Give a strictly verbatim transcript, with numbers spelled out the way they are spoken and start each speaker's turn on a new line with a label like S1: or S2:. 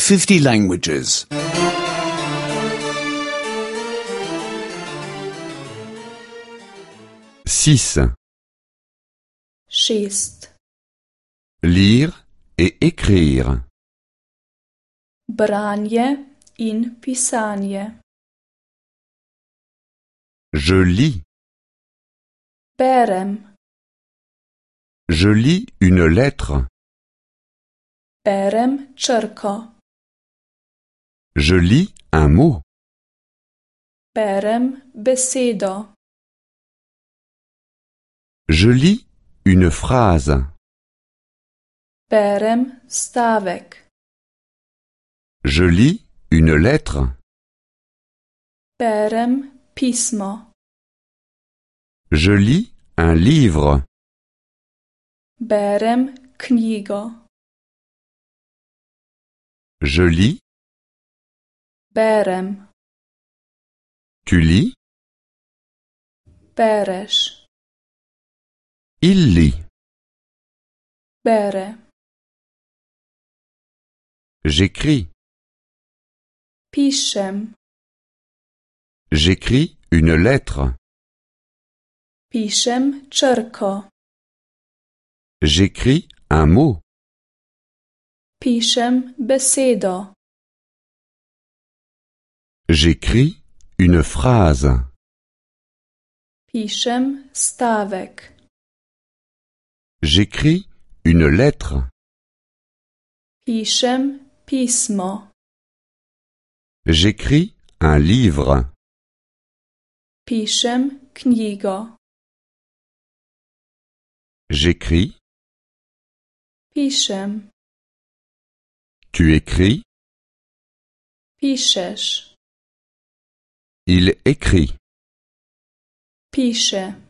S1: fifty languages.
S2: six.
S3: Šest.
S2: Lire et écrire.
S3: Branje in pisanje.
S2: Je lis.
S3: Berem.
S2: Je lis une lettre.
S3: Berem črko.
S2: Je lis un mot.
S3: Berem besedo.
S2: Je lis une phrase.
S3: Berem stavek.
S2: Je lis une lettre.
S3: Berem pismo.
S2: Je lis un livre.
S3: Berem knjigo.
S2: Je lis.
S3: Berem.
S2: Tu lis.
S3: Bereš.
S2: Il lit.
S3: Bere.
S2: J'écris.
S3: Pišem.
S2: J'écris une lettre.
S3: Pišem črko.
S2: J'écris un mot.
S3: Pišem besedo.
S2: J'écris une phrase.
S3: Pišem stavek.
S2: J'écris une lettre.
S3: Pišem pismo.
S2: J'écris un livre.
S3: Pišem knjigo.
S2: J'écris.
S3: Pišem.
S2: Tu écris.
S3: Pišeš.
S2: Il écrit.
S3: Piše.